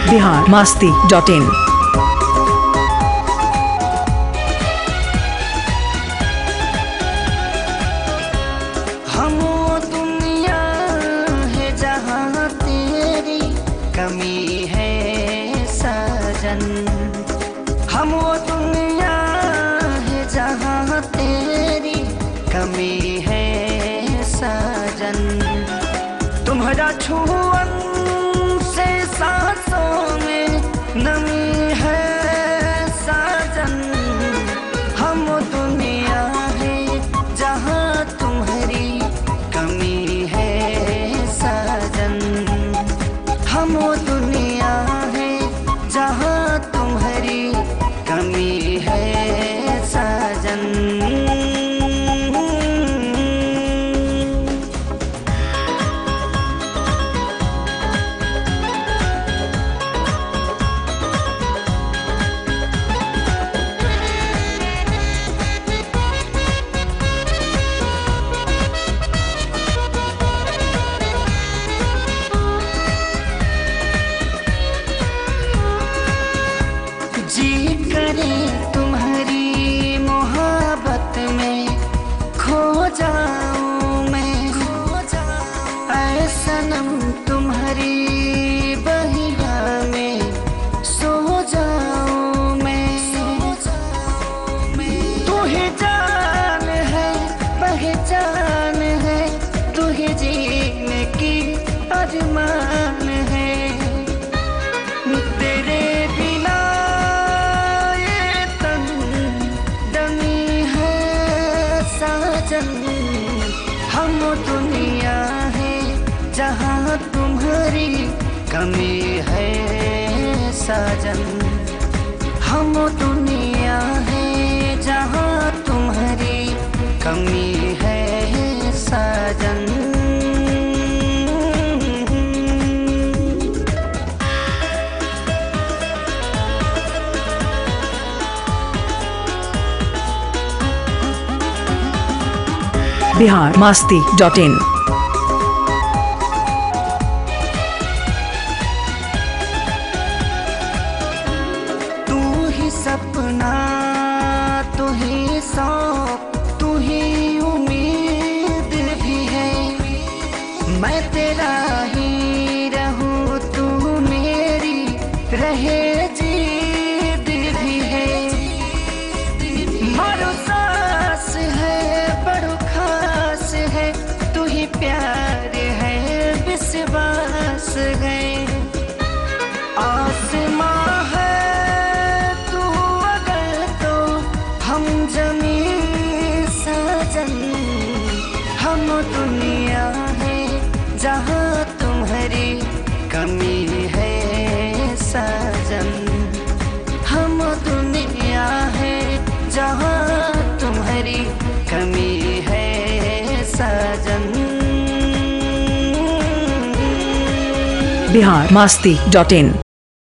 biharmasti.in। हम वो दुनिया है जहाँ तेरी कमी है साजन। हम वो दुनिया है जहाँ तेरी कमी है साजन। तुम्हारा छुअन से सांसों में नमी है साजन। हम वो दुनिया है जहाँ तुम्हारी कमी है साजन। हम वो दुनिया है जहाँ तुम्हारी कमी है साजन। जी करे तुम्हारी मोहब्बत में खो जाऊं मैं। ऐ सनम तुम्हारी बहिया में सो जाऊं मैं। तू ही जान है पहचान है, तू ही जीने की अरमान है। तेरे बिना हम दुनिया है जहाँ तुम्हारी कमी है साजन। हम दुनिया है जहाँ तुम्हारी कमी है साजन। biharmasti.in। तू ही सपना, तू ही शौक, तू ही उम्मीद भी है। मैं तेरा ही रहूं, तू मेरी रहे जीत भी है। मारो सांस है बड़ो खास है, तू ही प्यार है विश्वास है। आसमां है तू अगर तो हम जमीन साजन। हम दुनिया है जहाँ तुम्हारी कमी है साजन। हम दुनिया है जहाँ तुम्हारी कमी है साजन। biharmasti.in।